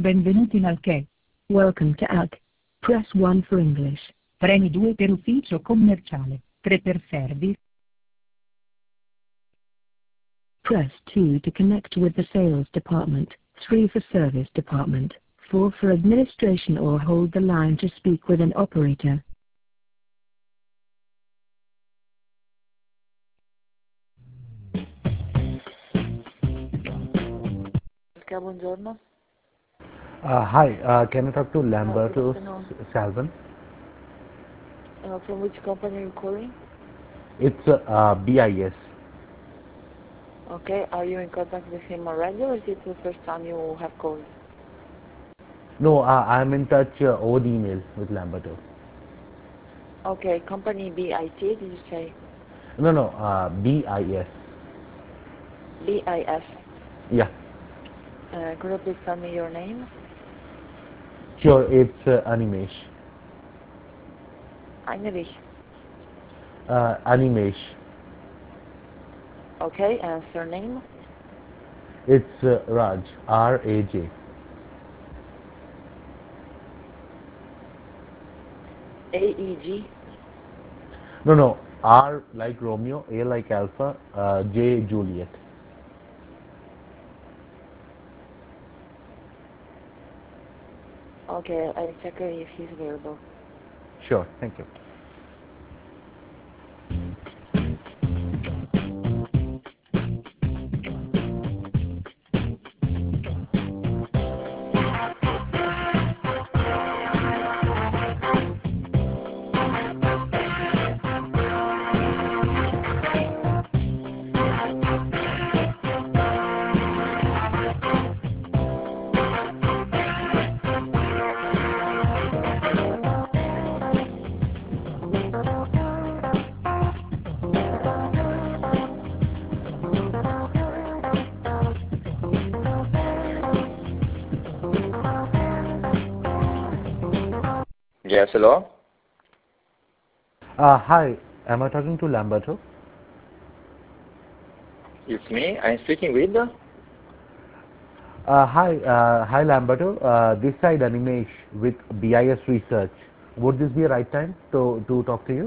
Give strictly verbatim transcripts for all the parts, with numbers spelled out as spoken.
Benvenuti in Alche. Welcome to Alche. Press one for English. Premi due per ufficio commerciale, tre per service. Press two to connect with the sales department, three for service department, four for administration, or hold the line to speak with an operator. Buongiorno. Uh, hi, uh, can I talk to Uh, good Lamberto afternoon. S- Salvan? Uh, from which company are you calling? It's uh, uh, B I S. Okay, are you in contact with him already, or is it the first time you have called? No, uh, I'm in touch uh, over the email with Lamberto. Okay, company B I T, did you say? No, no, uh, B I S. B I S. Yeah, Uh, could you please tell me your name? sure, it's uh, Animesh. Heinrich. Uh, Animesh. Okay, and surname? It's uh, Raj, R A J. A E G. No, no, R like Romeo, A like Alpha, uh, J Juliet. Okay, I'll check if he's available. Sure, thank you. Yes, hello? Uh, hi, am I talking to Lamberto? It's me. I'm speaking with. Uh, hi, uh, hi Lamberto. Uh, this side Animesh with B I S Research. Would this be a right time to, to talk to you?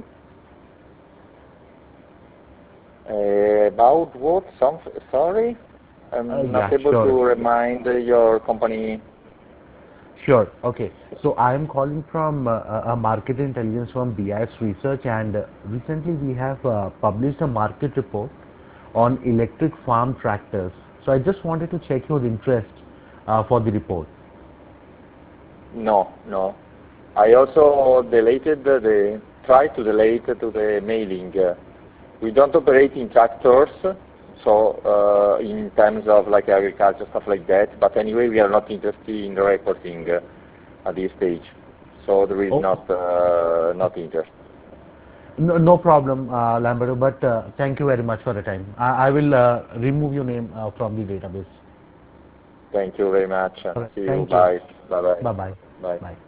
Uh, about what? Some, sorry? Uh, I'm yeah, not able sure. to remind your company. Sure. Okay. So I am calling from uh, a a market intelligence firm, B I S Research, and uh, recently we have uh, published a market report on electric farm tractors. So I just wanted to check your interest uh, for the report. No, no. I also deleted the, the tried to delete to the mailing. Uh, we don't operate in tractors, so uh, in terms of like agriculture, stuff like that. But anyway, we are not interested in reporting uh, at this stage. So there is Oh, not, uh, not interest. no, no problem, uh, Lamberto, but uh, thank you very much for the time. I, I will uh, remove your name uh, from the database. Thank you very much. All right. See you. Thank you. Bye. Bye-bye. Bye-bye. Bye. Bye.